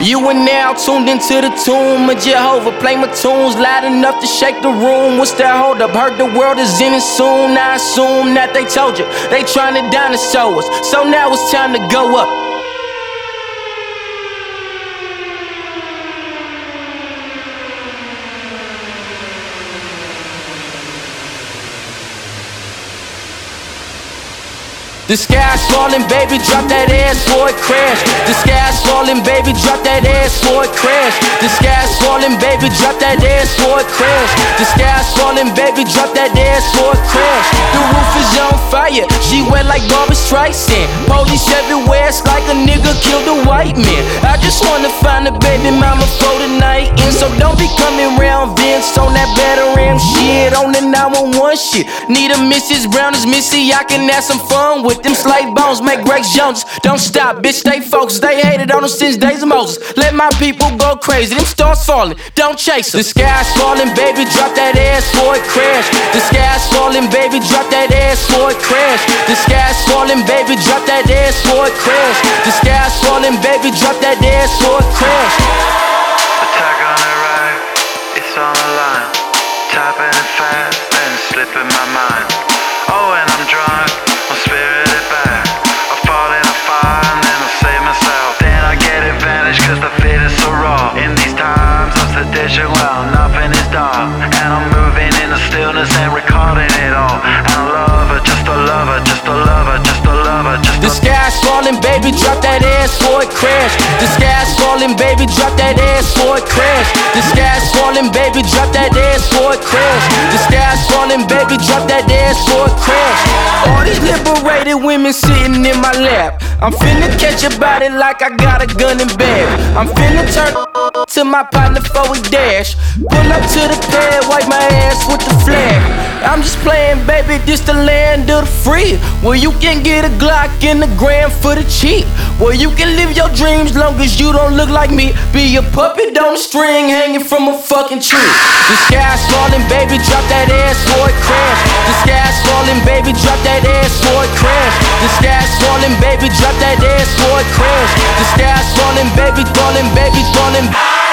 You are now tuned into the tomb of Jehovah. Play my tunes loud enough to shake the room. What's that hold up? Heard the world is in it soon. I assume that they told you they trying to dinosaur us. So now it's time to go up. The sky's falling, baby, drop that ass for it crash. The sky's falling, baby, drop that ass for it crash. The sky's falling, baby, drop that ass for it crash. The sky's falling, baby, drop that ass for it crash. The roof is on fire, she wet like Barbra Streisand. Police everywhere, it's like a nigga killed a white man. I just wanna find a baby mama for the night. And so don't be coming round Vince on that better ram shit. On the 911 shit. Need a Mrs. Brown as Missy, I can have some fun with them slave bones, make Grace Jones. Don't stop, bitch, stay focused. They hated on us since days of Moses. Let my people go crazy, them stars falling, don't chase them. The sky's falling, baby, drop that ass for it crash. The sky's falling, baby, drop that ass for it crash. The sky's falling, baby, drop that ass for it crash. The sky's falling, baby, drop that ass for it crash. Attack on the right, it's on the line. Typing it fast, then slipping my mind. Oh, and I'm drunk, I'm spirited back. I fall in a fire and then I save myself. Then I get advantage cause the fit is so raw. In these times of sedition, well, nothing is dark. And I'm moving in the stillness and recording it all. And I love her, just to love her, just to love her, just to love her, just to. The sky's falling, baby, drop that ass for it crash. The sky's falling, baby, drop that ass for it crash. The sky's falling, baby, drop that ass for it crash. The sky's falling, baby, drop that ass for it crash. All these liberated women sitting in my lap. I'm finna catch a body like I got a gun and bag. I'm finna turn to my partner for a dash. Pull up to the pad, wipe my ass with the flag. I'm just playing, baby, this the land of the free. Where you can get a Glock in the gram for the cheap. Where you can live your dreams long as you don't look like me. Be a puppet on a string hanging from a fucking tree. The sky's falling, baby, drop that ass for it crash. The sky's falling, baby, drop that ass for it crash. The sky's falling, baby, drop that ass for it crash. The sky's falling, baby, falling, baby, falling.